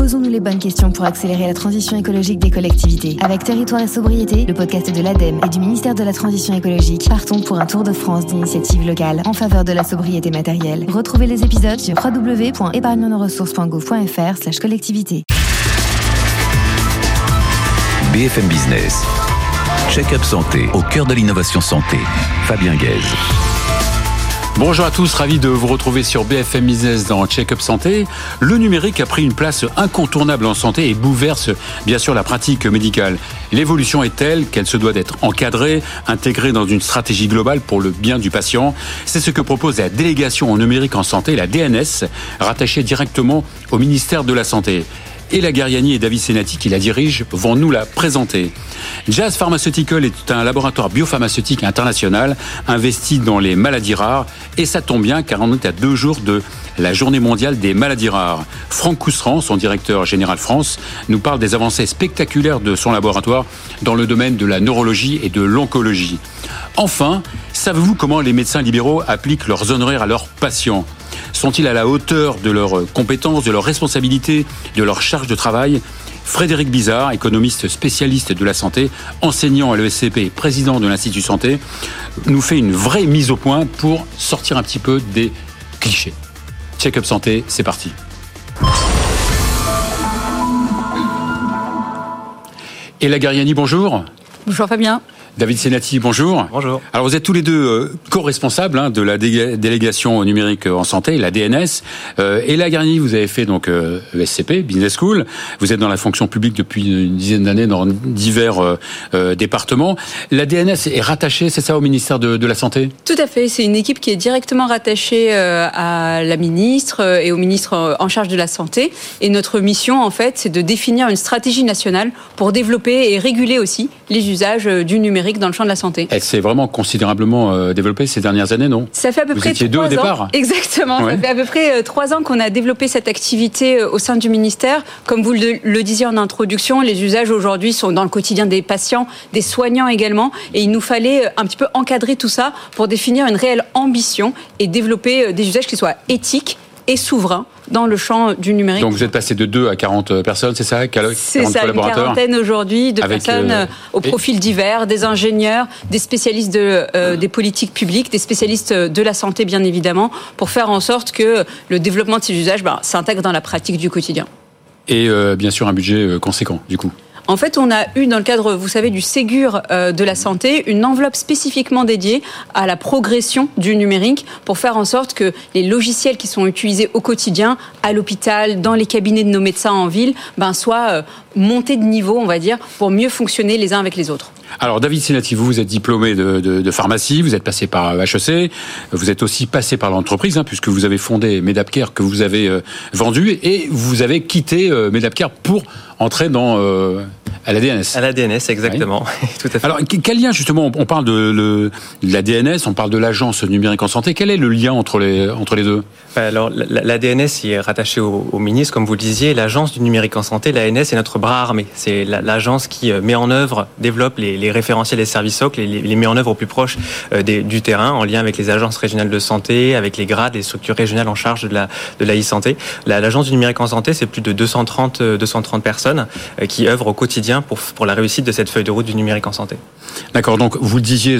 Posons-nous les bonnes questions pour accélérer la transition écologique des collectivités. Avec Territoire et Sobriété, le podcast de l'ADEME et du ministère de la Transition écologique, partons pour un tour de France d'initiatives locales en faveur de la sobriété matérielle. Retrouvez les épisodes sur www.épargnenosressources.gouv.fr/collectivité. BFM Business. Check-up santé, au cœur de l'innovation santé. Fabien Guèze. Bonjour à tous, ravi de vous retrouver sur BFM Business dans Check-up Santé. Le numérique a pris une place incontournable en santé et bouleverse bien sûr la pratique médicale. L'évolution est telle qu'elle se doit d'être encadrée, intégrée dans une stratégie globale pour le bien du patient. C'est ce que propose la délégation au numérique en santé, la DNS, rattachée directement au ministère de la Santé. Ella Guerriani et David Senati, qui la dirigent, vont nous la présenter. Jazz Pharmaceutical est un laboratoire biopharmaceutique international investi dans les maladies rares. Et ça tombe bien car on est à 2 jours de la journée mondiale des maladies rares. Franck Cousseran, son directeur général France, nous parle des avancées spectaculaires de son laboratoire dans le domaine de la neurologie et de l'oncologie. Enfin, savez-vous comment les médecins libéraux appliquent leurs honoraires à leurs patients ? Sont-ils à la hauteur de leurs compétences, de leurs responsabilités, de leur charge de travail ? Frédéric Bizard, économiste spécialiste de la santé, enseignant à l'ESCP et président de l'Institut Santé, nous fait une vraie mise au point pour sortir un petit peu des clichés. Check-up santé, c'est parti. Ella Guerriani, bonjour. Bonjour Fabien. David Senati, bonjour. Bonjour. Alors vous êtes tous les deux co-responsables de la délégation au numérique en santé, la DNS. Ella Guerriani, vous avez fait donc ESCP, Business School. Vous êtes dans la fonction publique depuis une dizaine d'années dans divers départements. La DNS est rattachée, c'est ça, au ministère de la Santé ? Tout à fait. C'est une équipe qui est directement rattachée à la ministre et au ministre en charge de la Santé. Et notre mission, en fait, c'est de définir une stratégie nationale pour développer et réguler aussi les usages du numérique dans le champ de la santé. Elle s'est vraiment considérablement développée ces dernières années, non ? Ça fait à peu près 3 ans. Vous étiez 2 au départ ? Exactement. Ouais. Ça fait à peu près 3 ans qu'on a développé cette activité au sein du ministère. Comme vous le disiez en introduction, les usages aujourd'hui sont dans le quotidien des patients, des soignants également. Et il nous fallait un petit peu encadrer tout ça pour définir une réelle ambition et développer des usages qui soient éthiques et souverains dans le champ du numérique. Donc vous êtes passé de 2 à 40 personnes, c'est ça ? C'est ça, une quarantaine aujourd'hui de personnes au profil divers, des ingénieurs, des spécialistes des politiques publiques, des spécialistes de la santé bien évidemment, pour faire en sorte que le développement de ces usages s'intègre dans la pratique du quotidien. Et bien sûr un budget conséquent du coup. En fait, on a eu dans le cadre, vous savez, du Ségur de la santé, une enveloppe spécifiquement dédiée à la progression du numérique pour faire en sorte que les logiciels qui sont utilisés au quotidien, à l'hôpital, dans les cabinets de nos médecins en ville, soient montés de niveau, on va dire, pour mieux fonctionner les uns avec les autres. Alors David Senati, vous êtes diplômé de pharmacie, vous êtes passé par HEC, vous êtes aussi passé par l'entreprise, puisque vous avez fondé Medapcare que vous avez vendu, et vous avez quitté Medapcare pour entrer à la DNS. À la DNS, exactement. Oui. Tout à fait. Alors, quel lien, justement, on parle de la DNS, on parle de l'agence numérique en santé, quel est le lien entre les deux ? Alors, la DNS est rattachée au ministre, comme vous le disiez. L'agence du numérique en santé, l'ANS, est notre bras armé. C'est l'agence qui met en œuvre, développe les référentiels des services socles, les met en œuvre au plus proche du terrain, en lien avec les agences régionales de santé, avec les grades, les structures régionales en charge de la e-santé. L'agence du numérique en santé, c'est plus de 230 personnes qui œuvrent au quotidien pour la réussite de cette feuille de route du numérique en santé. D'accord, donc vous le disiez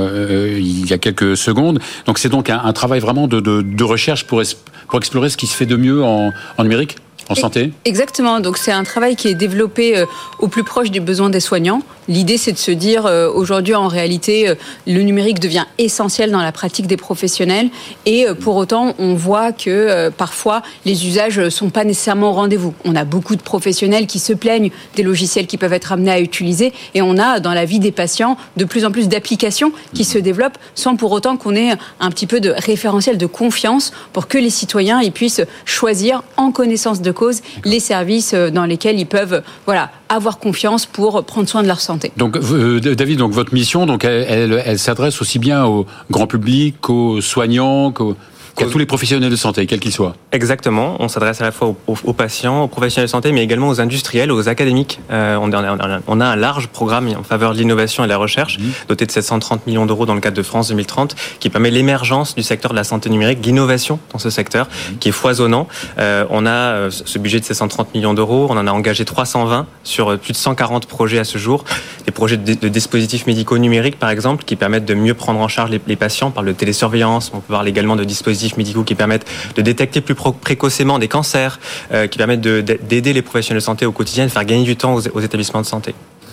il y a quelques secondes, donc c'est donc un travail vraiment de recherche pour explorer ce qui se fait de mieux en numérique ? En santé ? Exactement. Donc, c'est un travail qui est développé au plus proche des besoins des soignants. L'idée, c'est de se dire, aujourd'hui, en réalité, le numérique devient essentiel dans la pratique des professionnels. Et pour autant, on voit que parfois, les usages ne sont pas nécessairement au rendez-vous. On a beaucoup de professionnels qui se plaignent des logiciels qui peuvent être amenés à utiliser. Et on a, dans la vie des patients, de plus en plus d'applications qui se développent sans pour autant qu'on ait un petit peu de référentiel de confiance pour que les citoyens ils puissent choisir en connaissance de cause les services dans lesquels ils peuvent avoir confiance pour prendre soin de leur santé. Donc David, votre mission elle s'adresse aussi bien au grand public qu'aux soignants, À tous les professionnels de santé, quels qu'ils soient. Exactement. On s'adresse à la fois aux patients, aux professionnels de santé, mais également aux industriels, aux académiques. On a un large programme en faveur de l'innovation et de la recherche, doté de 730 millions d'euros dans le cadre de France 2030, qui permet l'émergence du secteur de la santé numérique, l'innovation dans ce secteur, qui est foisonnant. On a ce budget de 730 millions d'euros. On en a engagé 320 sur plus de 140 projets à ce jour. Des projets de dispositifs médicaux numériques, par exemple, qui permettent de mieux prendre en charge les patients. On parle de télésurveillance. On peut parler également de dispositifs médicaux qui permettent de détecter plus précocement des cancers, qui permettent d'aider les professionnels de santé au quotidien, de faire gagner du temps aux établissements de santé.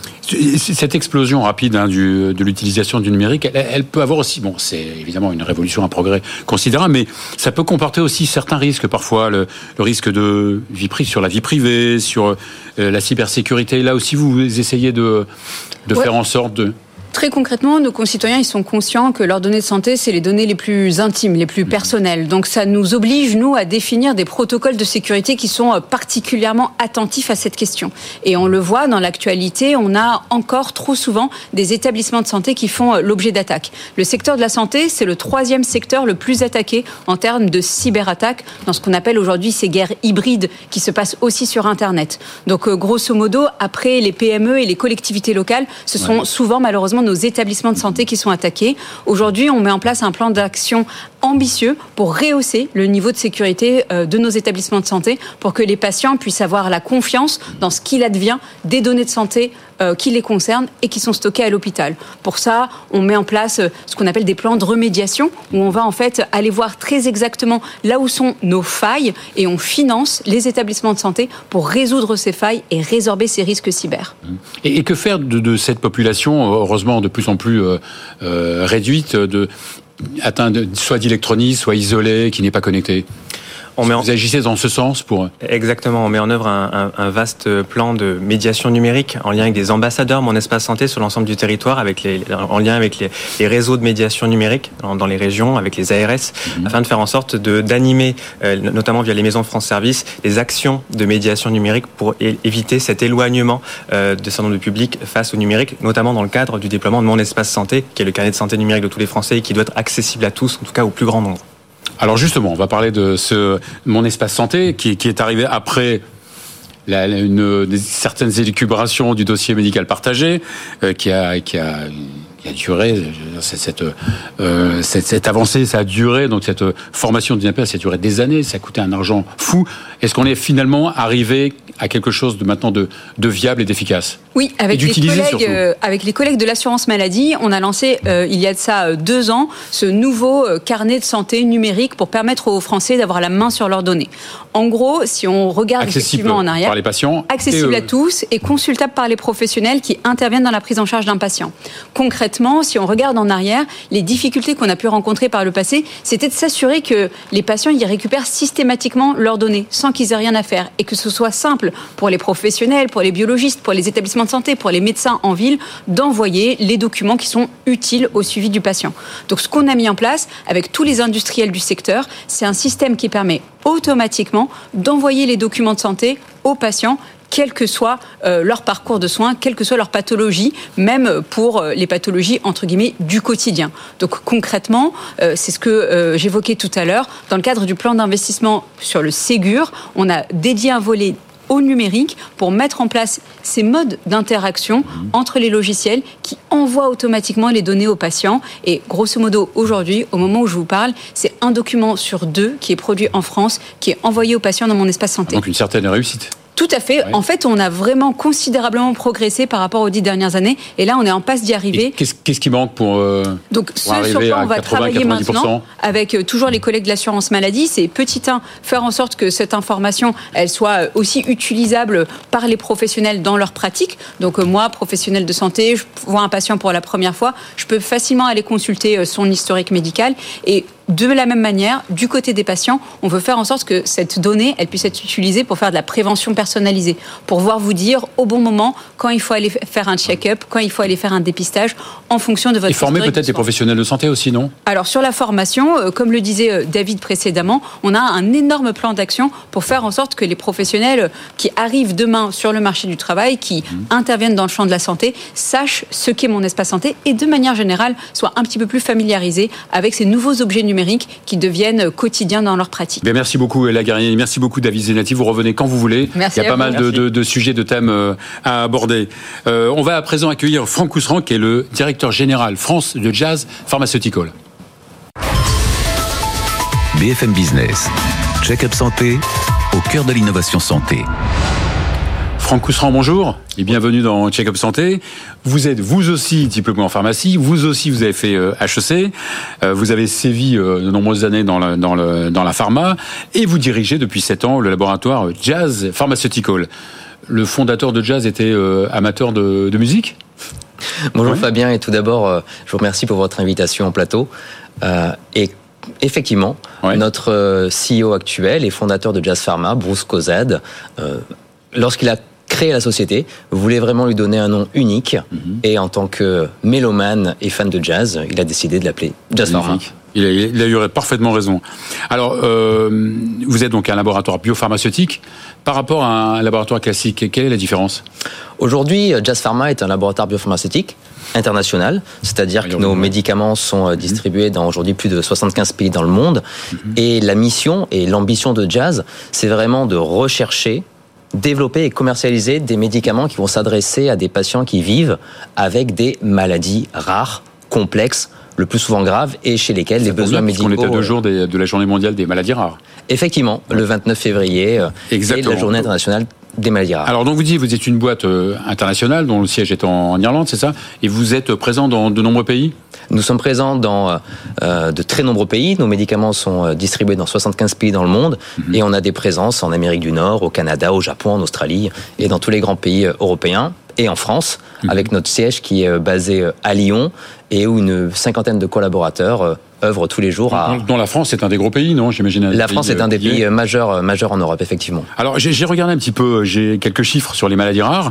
Cette explosion rapide de l'utilisation du numérique, elle peut avoir aussi, c'est évidemment une révolution, un progrès considérable, mais ça peut comporter aussi certains risques parfois, le risque de vie privée, sur la vie privée, sur la cybersécurité. Là aussi, vous essayez de faire en sorte de... Très concrètement, nos concitoyens, ils sont conscients que leurs données de santé, c'est les données les plus intimes, les plus personnelles. Donc ça nous oblige, nous, à définir des protocoles de sécurité qui sont particulièrement attentifs à cette question. Et on le voit dans l'actualité, on a encore trop souvent des établissements de santé qui font l'objet d'attaques. Le secteur de la santé, c'est le 3e secteur le plus attaqué en termes de cyberattaques, dans ce qu'on appelle aujourd'hui ces guerres hybrides qui se passent aussi sur Internet. Donc grosso modo, après les PME et les collectivités locales, ce sont souvent malheureusement nos établissements de santé qui sont attaqués. Aujourd'hui, on met en place un plan d'action ambitieux pour rehausser le niveau de sécurité de nos établissements de santé pour que les patients puissent avoir la confiance dans ce qu'il advient des données de santé qui les concernent et qui sont stockées à l'hôpital. Pour ça, on met en place ce qu'on appelle des plans de remédiation où on va en fait aller voir très exactement là où sont nos failles et on finance les établissements de santé pour résoudre ces failles et résorber ces risques cyber. Et que faire de cette population, heureusement de plus en plus réduite, atteinte soit d'électronique, soit isolée, qui n'est pas connectée? Vous agissez dans ce sens pour... Exactement, on met en œuvre un vaste plan de médiation numérique en lien avec des ambassadeurs Mon Espace Santé sur l'ensemble du territoire, en lien avec les réseaux de médiation numérique dans les régions, avec les ARS, afin de faire en sorte d'animer, notamment via les maisons France Service, des actions de médiation numérique pour éviter cet éloignement de certain nombre de publics face au numérique, notamment dans le cadre du déploiement de Mon Espace Santé, qui est le carnet de santé numérique de tous les Français et qui doit être accessible à tous, en tout cas au plus grand nombre. Alors justement, on va parler de Mon Espace Santé qui est arrivé après certaines élucubrations du dossier médical partagé, qui a duré, cette avancée, ça a duré, donc cette formation du NAPER, ça a duré des années, ça a coûté un argent fou. Est-ce qu'on est finalement arrivé à quelque chose de maintenant de viable et d'efficace? Oui, avec les collègues de l'assurance maladie, on a lancé il y a de ça 2 ans ce nouveau carnet de santé numérique pour permettre aux Français d'avoir la main sur leurs données. En gros, si on regarde effectivement en arrière, par les patients, accessible à tous et consultable par les professionnels qui interviennent dans la prise en charge d'un patient. Concrètement, si on regarde en arrière, les difficultés qu'on a pu rencontrer par le passé, c'était de s'assurer que les patients y récupèrent systématiquement leurs données sans qu'ils aient rien à faire et que ce soit simple pour les professionnels, pour les biologistes, pour les établissements de santé, pour les médecins en ville, d'envoyer les documents qui sont utiles au suivi du patient. Donc ce qu'on a mis en place avec tous les industriels du secteur, c'est un système qui permet automatiquement d'envoyer les documents de santé aux patients, quel que soit leur parcours de soins, quelle que soit leur pathologie, même pour les pathologies entre guillemets du quotidien. Donc concrètement, c'est ce que j'évoquais tout à l'heure, dans le cadre du plan d'investissement sur le Ségur, on a dédié un volet au numérique pour mettre en place ces modes d'interaction entre les logiciels qui envoient automatiquement les données aux patients. Et grosso modo, aujourd'hui, au moment où je vous parle, c'est 1 document sur 2 qui est produit en France, qui est envoyé aux patients dans Mon Espace Santé. Donc une certaine réussite. Tout à fait. Ouais. En fait, on a vraiment considérablement progressé par rapport aux 10 dernières années. Et là, on est en passe d'y arriver. Et qu'est-ce qui manque pour Donc, ce sur quoi on va travailler maintenant, avec toujours les collègues de l'assurance maladie, c'est petit 1, faire en sorte que cette information, elle soit aussi utilisable par les professionnels dans leur pratique. Donc, moi, professionnel de santé, je vois un patient pour la première fois, je peux facilement aller consulter son historique médical. Et de la même manière, du côté des patients, on veut faire en sorte que cette donnée, elle puisse être utilisée pour faire de la prévention personnalisée, pour pouvoir vous dire au bon moment quand il faut aller faire un check-up, quand il faut aller faire un dépistage, en fonction de votre... Et former peut-être des professionnels de santé aussi, non? Alors sur la formation, comme le disait David précédemment, on a un énorme plan d'action pour faire en sorte que les professionnels qui arrivent demain sur le marché du travail, qui interviennent dans le champ de la santé, sachent ce qu'est Mon Espace Santé et de manière générale soient un petit peu plus familiarisés avec ces nouveaux objets numériques numérique qui deviennent quotidiens dans leur pratique. Bien, merci beaucoup Ella Guerrier, merci beaucoup David Zenati, vous revenez quand vous voulez. Merci. Il y a pas mal de sujets, de thèmes à aborder. On va à présent accueillir Franck Couserand qui est le directeur général France de Jazz Pharmaceutical. BFM Business, Check-up Santé, au cœur de l'innovation santé. Franck Couserand, bonjour et bienvenue dans Check-up Santé. Vous êtes vous aussi diplômé en pharmacie, vous aussi vous avez fait HEC, vous avez sévi de nombreuses années dans la pharma et vous dirigez depuis 7 ans le laboratoire Jazz Pharmaceutical. Le fondateur de Jazz était amateur de musique ? Bonjour Oui. Fabien, et tout d'abord, je vous remercie pour votre invitation au plateau. Et effectivement, notre CEO actuel et fondateur de Jazz Pharma, Bruce Cozadd, lorsqu'il a créé la société, voulait vraiment lui donner un nom unique. Et en tant que mélomane et fan de jazz, il a décidé de l'appeler Jazz Pharma. Il a eu parfaitement raison. Alors, vous êtes donc un laboratoire biopharmaceutique. Par rapport à un laboratoire classique, quelle est la différence ? Aujourd'hui, Jazz Pharma est un laboratoire biopharmaceutique international, c'est-à-dire que nos médicaments sont distribués dans aujourd'hui plus de 75 pays dans le monde. Et la mission et l'ambition de Jazz, c'est vraiment de rechercher, développer et commercialiser des médicaments qui vont s'adresser à des patients qui vivent avec des maladies rares, complexes, le plus souvent graves, et chez lesquels les besoins médicaux... On est à 2 jours de la journée mondiale des maladies rares. Effectivement, le 29 février est la journée internationale des maladies rares. Alors donc vous êtes une boîte internationale dont le siège est en Irlande, c'est ça ? Et vous êtes présent dans de nombreux pays ? Nous sommes présents dans de très nombreux pays. Nos médicaments sont distribués dans 75 pays dans le monde. Et on a des présences en Amérique du Nord, au Canada, au Japon, en Australie et dans tous les grands pays européens. Et en France, avec notre siège qui est basé à Lyon et où une 50aine de collaborateurs œuvrent tous les jours à... Dont la France est un des gros pays, non ? J'imagine. La France est un des pays majeurs en Europe, effectivement. Alors j'ai regardé un petit peu, j'ai quelques chiffres sur les maladies rares.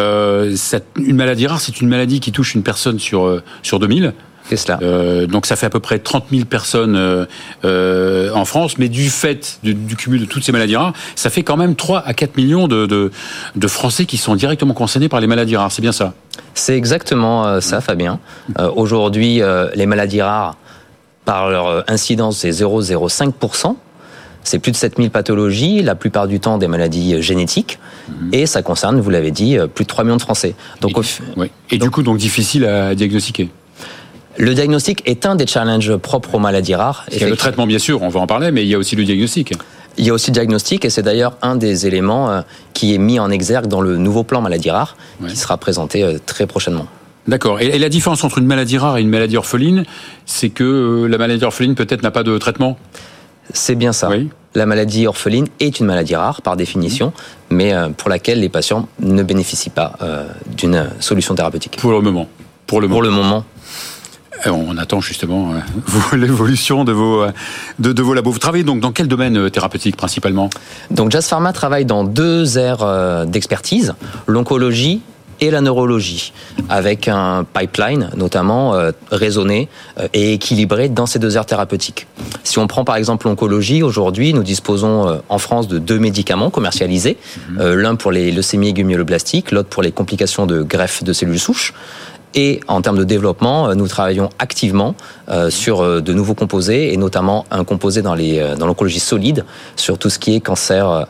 Une maladie rare, c'est une maladie qui touche une personne sur 2000. C'est cela. Donc ça fait à peu près 30 000 personnes en France, mais du fait du cumul de toutes ces maladies rares, ça fait quand même 3 à 4 millions de Français qui sont directement concernés par les maladies rares, c'est bien ça ? C'est exactement ça, Fabien. Aujourd'hui, les maladies rares, par leur incidence, c'est 0,05%. C'est plus de 7000 pathologies, la plupart du temps des maladies génétiques, et ça concerne, vous l'avez dit, plus de 3 millions de Français. Donc, du coup, difficile à diagnostiquer. Le diagnostic est un des challenges propres aux maladies rares. Il y a le traitement, bien sûr, on va en parler, mais il y a aussi le diagnostic. Il y a aussi le diagnostic, et c'est d'ailleurs un des éléments qui est mis en exergue dans le nouveau plan maladies rares, qui sera présenté très prochainement. D'accord. Et la différence entre une maladie rare et une maladie orpheline, c'est que la maladie orpheline peut-être n'a pas de traitement ? C'est bien ça. Oui. La maladie orpheline est une maladie rare par définition, mais pour laquelle les patients ne bénéficient pas d'une solution thérapeutique. Pour le moment. Pour le moment. On attend justement l'évolution de vos labos. Vous travaillez donc dans quel domaine thérapeutique principalement ? Donc Jazz Pharma travaille dans 2 aires d'expertise, l'oncologie et la neurologie, avec un pipeline notamment raisonné et équilibré dans ces 2 aires thérapeutiques. Si on prend par exemple l'oncologie, aujourd'hui nous disposons en France de 2 médicaments commercialisés, l'un pour les leucémies aiguës myéloblastiques, l'autre pour les complications de greffe de cellules souches. Et en termes de développement, nous travaillons activement sur de nouveaux composés, et notamment un composé dans l'oncologie solide, sur tout ce qui est cancer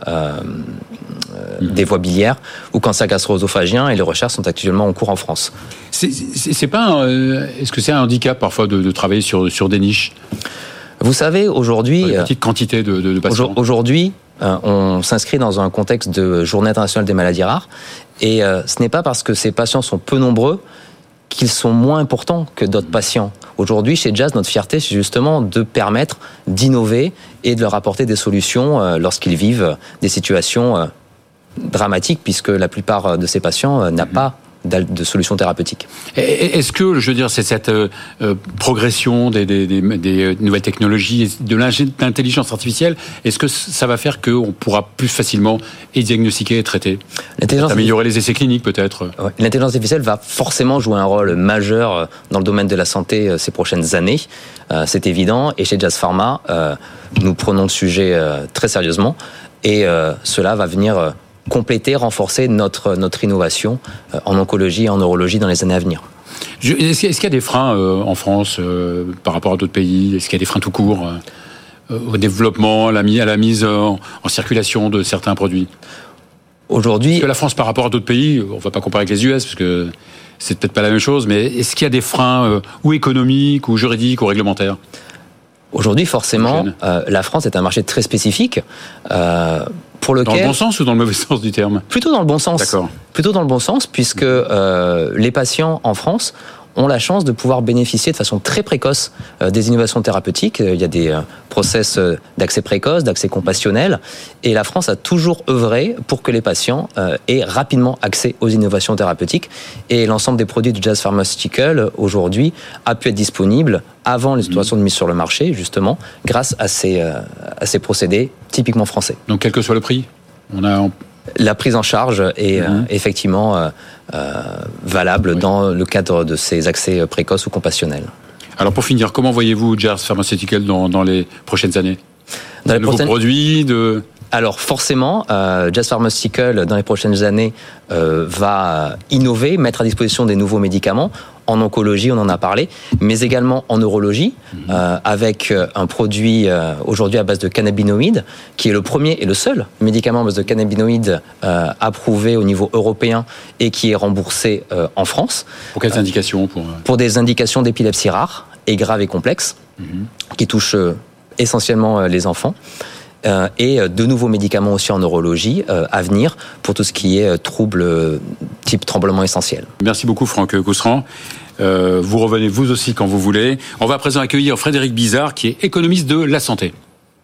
des voies biliaires ou cancer gastro-œsophagien, et les recherches sont actuellement en cours en France. C'est pas est-ce que c'est un handicap parfois de travailler sur des niches ? Vous savez, aujourd'hui... Une petite quantité de patients. Aujourd'hui, on s'inscrit dans un contexte de Journée internationale des maladies rares, et ce n'est pas parce que ces patients sont peu nombreux qu'ils sont moins importants que d'autres patients. Aujourd'hui, chez Jazz, notre fierté, c'est justement de permettre d'innover et de leur apporter des solutions lorsqu'ils vivent des situations dramatiques, puisque la plupart de ces patients n'ont pas de solutions thérapeutiques. Est-ce que, je veux dire, c'est cette progression des nouvelles technologies, de l'intelligence artificielle, est-ce que ça va faire qu'on pourra plus facilement diagnostiquer et traiter ? Améliorer les essais cliniques peut-être ? L'intelligence artificielle va forcément jouer un rôle majeur dans le domaine de la santé ces prochaines années, c'est évident, et chez Jazz Pharma, nous prenons le sujet très sérieusement, et cela va venir compléter, renforcer notre innovation en oncologie et en neurologie dans les années à venir. Est-ce qu'il y a des freins en France par rapport à d'autres pays? Est-ce qu'il y a des freins tout court au développement, à la mise en circulation de certains produits? Aujourd'hui, parce que la France par rapport à d'autres pays, on ne va pas comparer avec les US parce que c'est peut-être pas la même chose, mais est-ce qu'il y a des freins ou économiques, ou juridiques, ou réglementaires? Aujourd'hui, forcément, la France est un marché très spécifique. Pour lequel... Dans le bon sens ou dans le mauvais sens du terme? Plutôt dans le bon sens. D'accord. Plutôt dans le bon sens, puisque les patients en France ont la chance de pouvoir bénéficier de façon très précoce des innovations thérapeutiques. Il y a des process d'accès précoce, d'accès compassionnel, et la France a toujours œuvré pour que les patients aient rapidement accès aux innovations thérapeutiques. Et l'ensemble des produits du Jazz Pharmaceutical, aujourd'hui, a pu être disponible avant les situations de mise sur le marché, justement, grâce à ces procédés typiquement français. Donc, quel que soit le prix, la prise en charge est effectivement valable dans le cadre de ces accès précoces ou compassionnels. Alors pour finir, comment voyez-vous Jazz Pharmaceutical dans les prochaines années? Dans les nouveaux produits Alors forcément, Jazz Pharmaceutical, dans les prochaines années, va innover, mettre à disposition des nouveaux médicaments. En oncologie, on en a parlé, mais également en neurologie, avec un produit aujourd'hui à base de cannabinoïdes, qui est le premier et le seul médicament à base de cannabinoïdes approuvé au niveau européen et qui est remboursé en France. Pour quelles indications? Pour des indications d'épilepsie rare et graves et complexes, qui touchent essentiellement les enfants. Et de nouveaux médicaments aussi en neurologie à venir pour tout ce qui est troubles type tremblement essentiel. Merci beaucoup Franck Cousseran. Vous revenez vous aussi quand vous voulez. On va à présent accueillir Frédéric Bizard qui est économiste de la santé.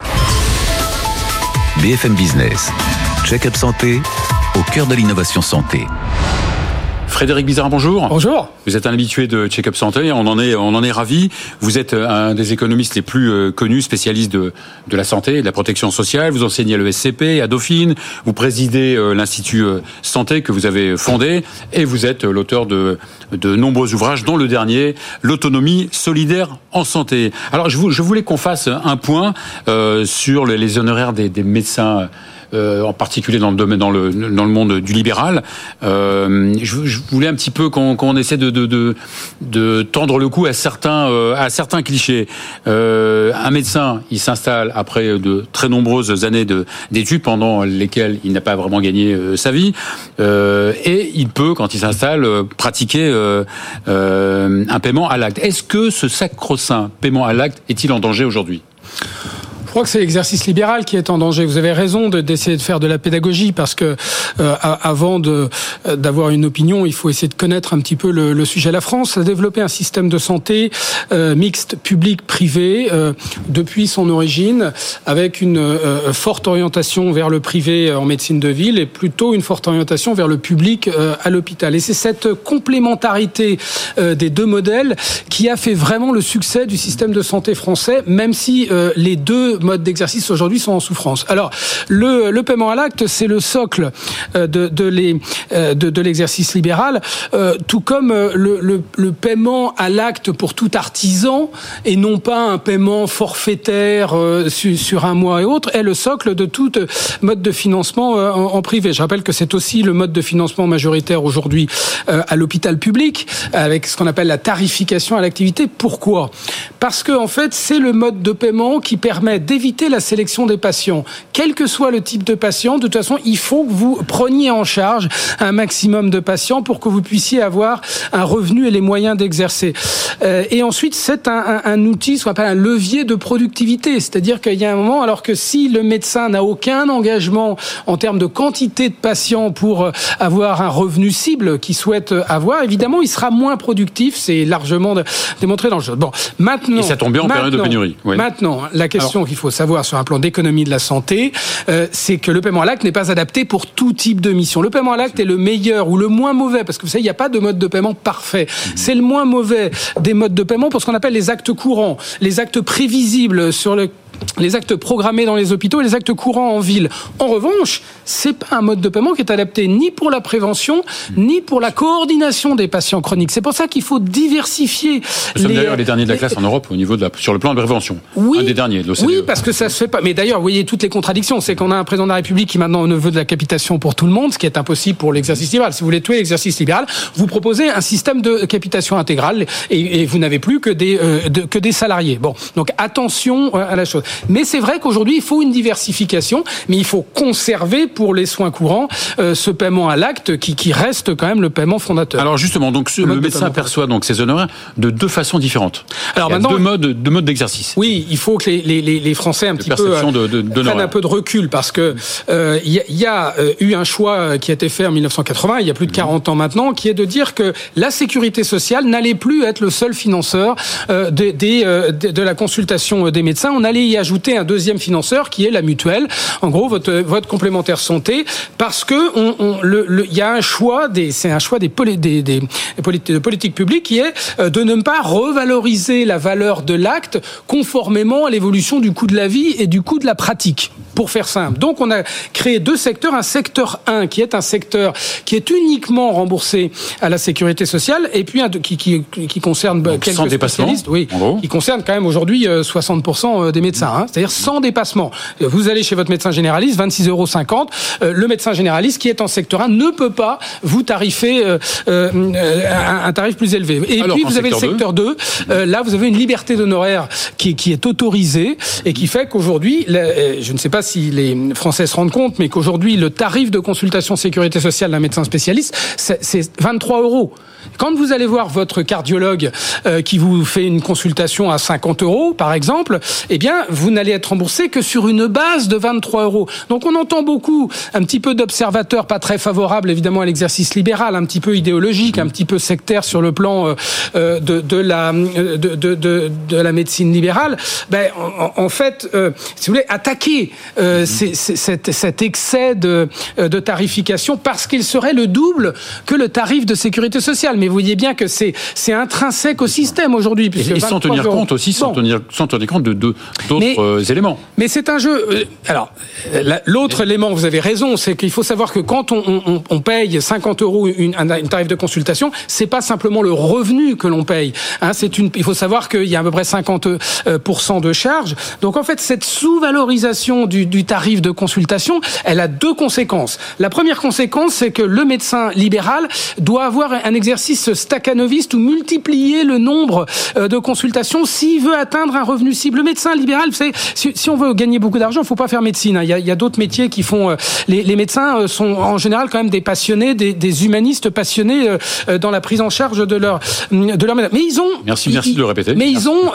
BFM Business, Check-up Santé, au cœur de l'innovation santé. Frédéric Bizard, bonjour. Bonjour. Vous êtes un habitué de Check-up Santé, on en est ravis. Vous êtes un des économistes les plus connus, spécialistes de la santé et de la protection sociale. Vous enseignez à l'ESCP, à Dauphine. Vous présidez l'Institut Santé que vous avez fondé. Et vous êtes l'auteur de nombreux ouvrages, dont le dernier, L'autonomie solidaire en santé. Alors, je voulais qu'on fasse un point sur les honoraires des médecins, en particulier dans le monde du libéral. Je voulais un petit peu qu'on essaie de tendre le cou à certains clichés. Un médecin, il s'installe après de très nombreuses années d'études pendant lesquelles il n'a pas vraiment gagné sa vie, et il peut, quand il s'installe, pratiquer un paiement à l'acte. Est-ce que ce sacro-saint paiement à l'acte est-il en danger aujourd'hui? Je crois que c'est l'exercice libéral qui est en danger. Vous avez raison d'essayer de faire de la pédagogie parce que avant d'avoir une opinion, il faut essayer de connaître un petit peu le sujet. La France a développé un système de santé mixte, public-privé, depuis son origine, avec une forte orientation vers le privé en médecine de ville et plutôt une forte orientation vers le public à l'hôpital. Et c'est cette complémentarité des deux modèles qui a fait vraiment le succès du système de santé français, même si les deux modes d'exercice aujourd'hui sont en souffrance. Alors, le paiement à l'acte, c'est le socle de l'exercice libéral, tout comme le paiement à l'acte pour tout artisan et non pas un paiement forfaitaire sur un mois et autres, est le socle de tout mode de financement en privé. Je rappelle que c'est aussi le mode de financement majoritaire aujourd'hui à l'hôpital public, avec ce qu'on appelle la tarification à l'activité. Pourquoi ? Parce que en fait, c'est le mode de paiement qui permet d'éviter la sélection des patients. Quel que soit le type de patient, de toute façon, il faut que vous preniez en charge un maximum de patients pour que vous puissiez avoir un revenu et les moyens d'exercer. Et ensuite, c'est un outil, ce qu'on appelle un levier de productivité. C'est-à-dire qu'il y a un moment, alors que si le médecin n'a aucun engagement en termes de quantité de patients pour avoir un revenu cible qu'il souhaite avoir, évidemment, il sera moins productif. C'est largement démontré dans le jeu. Bon, maintenant... Et ça tombe bien en période de pénurie. Oui. Maintenant, la question qu'il faut savoir sur un plan d'économie de la santé, c'est que le paiement à l'acte n'est pas adapté pour tout type de mission. Le paiement à l'acte est le meilleur ou le moins mauvais, parce que vous savez, il n'y a pas de mode de paiement parfait. C'est le moins mauvais des modes de paiement pour ce qu'on appelle les actes courants, les actes prévisibles sur les actes programmés dans les hôpitaux et les actes courants en ville. En revanche, c'est pas un mode de paiement qui est adapté ni pour la prévention, ni pour la coordination des patients chroniques. C'est pour ça qu'il faut diversifier. Nous sommes d'ailleurs les derniers de la classe en Europe au niveau sur le plan de prévention. Oui, un des derniers de l'OCDE. Oui, parce que ça se fait pas. Mais d'ailleurs, vous voyez toutes les contradictions. C'est qu'on a un président de la République qui maintenant ne veut de la capitation pour tout le monde, ce qui est impossible pour l'exercice libéral. Si vous voulez tuer l'exercice libéral, vous proposez un système de capitation intégrale et vous n'avez plus que des salariés. Bon, donc attention à la chose. Mais c'est vrai qu'aujourd'hui, il faut une diversification, mais il faut conserver pour les soins courants ce paiement à l'acte qui reste quand même le paiement fondateur. Alors justement, donc le médecin perçoit donc ses honoraires de deux façons différentes. Alors maintenant, deux modes d'exercice. Oui, il faut que les Français un petit peu prennent un peu de recul parce que y a eu un choix qui a été fait en 1980, il y a plus de 40 ans maintenant, qui est de dire que la sécurité sociale n'allait plus être le seul financeur de la consultation des médecins. On allait y ajouter un deuxième financeur qui est la mutuelle. En gros, votre complémentaire santé, parce que il y a un choix des politiques publiques qui est de ne pas revaloriser la valeur de l'acte conformément à l'évolution du coût de la vie et du coût de la pratique. Pour faire simple. Donc, on a créé deux secteurs. Un secteur 1 qui est un secteur qui est uniquement remboursé à la sécurité sociale et puis qui concerne quelques spécialistes. Oui, qui concerne quand même aujourd'hui 60% des médecins. C'est-à-dire sans dépassement. Vous allez chez votre médecin généraliste, 26,50 €. Le médecin généraliste qui est en secteur 1 ne peut pas vous tarifer un tarif plus élevé. Et alors, puis, vous avez le secteur 2. Là, vous avez une liberté d'honoraires qui est autorisée et qui fait qu'aujourd'hui, je ne sais pas si les Français se rendent compte, mais qu'aujourd'hui, le tarif de consultation sécurité sociale d'un médecin spécialiste, c'est 23 €. Quand vous allez voir votre cardiologue qui vous fait une consultation à 50 €, par exemple, eh bien, vous n'allez être remboursé que sur une base de 23 €. Donc, on entend beaucoup, un petit peu d'observateurs pas très favorables, évidemment, à l'exercice libéral, un petit peu idéologique, un petit peu sectaire sur le plan de la médecine libérale. Ben, en fait, si vous voulez, attaquer cet excès de tarification parce qu'il serait le double que le tarif de sécurité sociale. Mais vous voyez bien que c'est intrinsèque au système aujourd'hui. Et sans tenir compte aussi, sans tenir compte d'autres éléments. Mais c'est un jeu. Alors, l'autre élément, vous avez raison, c'est qu'il faut savoir que quand on paye 50 € un tarif de consultation, c'est pas simplement le revenu que l'on paye. Il faut savoir qu'il y a à peu près 50% de charges. Donc en fait, cette sous-valorisation du tarif de consultation, elle a deux conséquences. La première conséquence, c'est que le médecin libéral doit avoir un exercice staccanoviste ou multiplier le nombre de consultations s'il veut atteindre un revenu cible. Le médecin libéral, vous savez, si on veut gagner beaucoup d'argent, il ne faut pas faire médecine. Il y a d'autres métiers qui font... Les médecins sont en général quand même des passionnés, des humanistes passionnés dans la prise en charge de leur malade. Mais ils ont... Merci de le répéter. Mais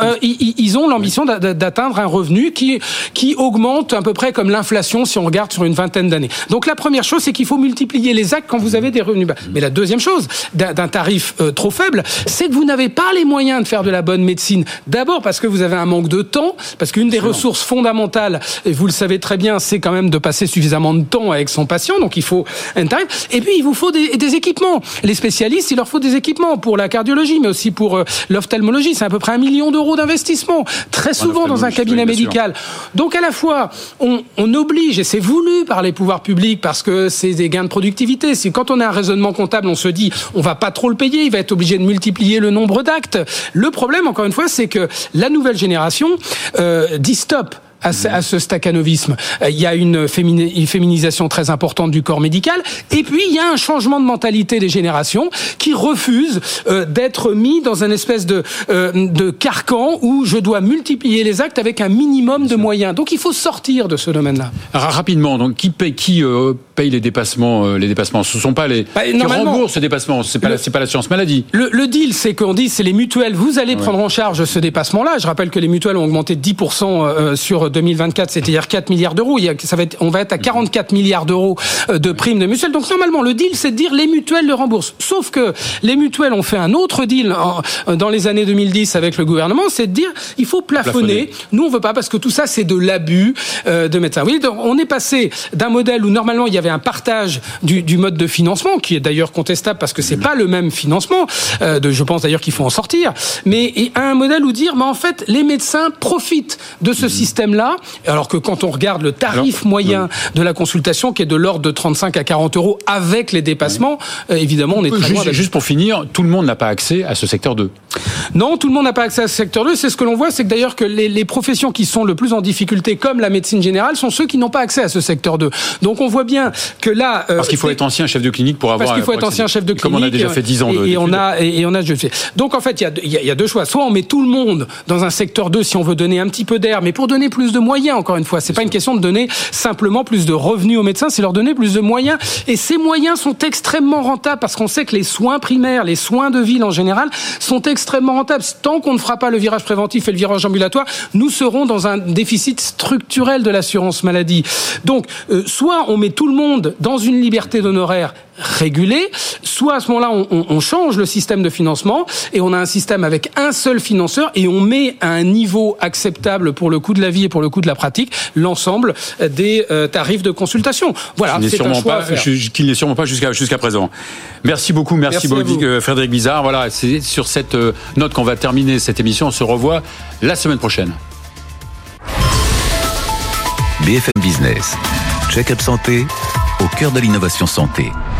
ils ont l'ambition d'atteindre un revenu qui augmente à peu près comme l'inflation si on regarde sur une vingtaine d'années. Donc la première chose, c'est qu'il faut multiplier les actes quand vous avez des revenus bas. Mais la deuxième chose, d'un tarif trop faible, c'est que vous n'avez pas les moyens de faire de la bonne médecine. D'abord parce que vous avez un manque de temps, parce qu'une des ressources fondamentales, et vous le savez très bien, c'est quand même de passer suffisamment de temps avec son patient, donc il faut un tarif. Et puis il vous faut des équipements. Les spécialistes, il leur faut des équipements pour la cardiologie, mais aussi pour l'ophtalmologie. C'est à peu près 1 million € d'investissement, très souvent dans un cabinet médical. Donc à la fois, on oblige, et c'est voulu par les pouvoirs publics, parce que c'est des gains de productivité. Quand on a un raisonnement comptable, on se dit, on va pas trop le payer, il va être obligé de multiplier le nombre d'actes. Le problème, encore une fois, c'est que la nouvelle génération dit stop à ce staccanovisme. Il y a une féminisation très importante du corps médical, et puis il y a un changement de mentalité des générations qui refusent d'être mis dans une espèce de carcan où je dois multiplier les actes avec un minimum de moyens. Donc il faut sortir de ce domaine-là. Rapidement, donc qui paye les dépassements? Ce ne sont pas les qui remboursent ces dépassements. C'est pas l'assurance maladie. Le deal, c'est qu'on dit, c'est les mutuelles. Vous allez prendre en charge ce dépassement-là. Je rappelle que les mutuelles ont augmenté de 10% sur 2024, c'est-à-dire 4 milliards d'euros. On va être à 44 milliards d'euros de primes de mutuelles. Donc normalement, le deal, c'est de dire les mutuelles le remboursent. Sauf que les mutuelles ont fait un autre deal dans les années 2010 avec le gouvernement, c'est de dire il faut plafonner. Nous, on veut pas parce que tout ça, c'est de l'abus de médecins. Oui, donc on est passé d'un modèle où normalement il y avait un partage du mode de financement, qui est d'ailleurs contestable parce que c'est pas le même financement. Je pense d'ailleurs qu'il faut en sortir. Mais à un modèle où dire, mais en fait, les médecins profitent de ce système système-là, alors que quand on regarde le tarif moyen de la consultation, qui est de l'ordre de 35 à 40 euros avec les dépassements, évidemment, on est très loin. Juste pour finir, tout le monde n'a pas accès à ce secteur 2. Non, tout le monde n'a pas accès à ce secteur 2. C'est ce que l'on voit, c'est que d'ailleurs que les professions qui sont le plus en difficulté, comme la médecine générale, sont ceux qui n'ont pas accès à ce secteur 2. Donc on voit bien que là... Parce qu'il faut être ancien chef de clinique pour avoir... Parce qu'il faut être ancien chef de clinique. Comme on a déjà fait 10 ans de... Et on a... Donc en fait, il y a deux choix. Soit on met tout le monde dans un secteur 2 si on veut donner un petit peu d'air, mais pour donner plus de moyens, encore une fois. C'est pas une question de donner simplement plus de revenus aux médecins, c'est leur donner plus de moyens. Et ces moyens sont extrêmement rentables parce qu'on sait que les soins primaires, les soins de ville en général, sont extrêmement rentables. Tant qu'on ne fera pas le virage préventif et le virage ambulatoire, nous serons dans un déficit structurel de l'assurance maladie. Donc, soit on met tout le monde dans une liberté d'honoraires régulée, soit à ce moment-là, on change le système de financement et on a un système avec un seul financeur et on met à un niveau acceptable pour le coût de la vie et pour le coût de la pratique l'ensemble des tarifs de consultation. Voilà, c'est un choix à faire. Qui n'est sûrement pas jusqu'à présent. Merci beaucoup, merci Frédéric Bizard. Voilà, c'est sur cette note qu'on va terminer cette émission. On se revoit la semaine prochaine. BFM Business, Check-up Santé, au cœur de l'innovation santé.